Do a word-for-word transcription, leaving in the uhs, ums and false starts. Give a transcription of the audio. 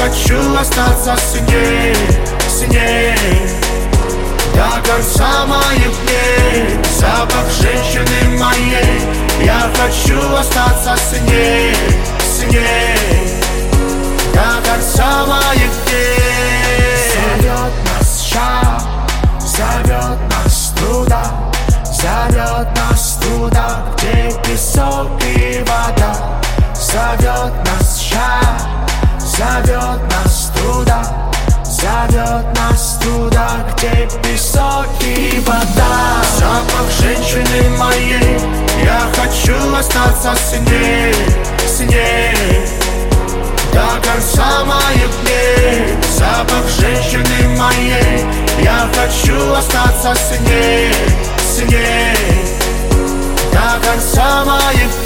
хочу остаться с ней, с ней до конца моих дней. Запах женщины моей, я хочу остаться с ней, с ней до конца моих дней. Зовет нас шаг, зовет нас туда, зовет нас туда, где песок и вода. Зовет нас шаг, зовет нас туда, зовет нас туда, где песок и вода. Запах женщины моей, я хочу остаться с ней, с ней до конца моих дней. Запах женщины моей, я хочу остаться с ней, с ней до конца моих дней.